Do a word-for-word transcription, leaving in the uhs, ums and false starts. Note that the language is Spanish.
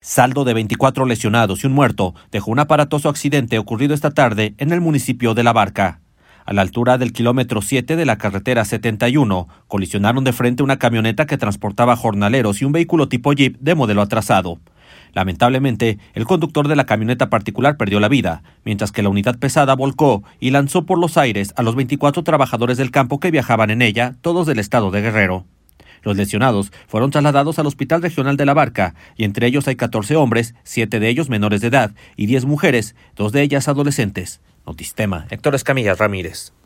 Saldo de veinticuatro lesionados y un muerto dejó un aparatoso accidente ocurrido esta tarde en el municipio de La Barca. A la altura del kilómetro siete de la carretera setenta y uno, colisionaron de frente una camioneta que transportaba jornaleros y un vehículo tipo Jeep de modelo atrasado. Lamentablemente, el conductor de la camioneta particular perdió la vida, mientras que la unidad pesada volcó y lanzó por los aires a los veinticuatro trabajadores del campo que viajaban en ella, todos del estado de Guerrero. Los lesionados fueron trasladados al Hospital Regional de La Barca, y entre ellos hay catorce hombres, siete de ellos menores de edad, y diez mujeres, dos de ellas adolescentes. Notistema, Héctor Escamilla Ramírez.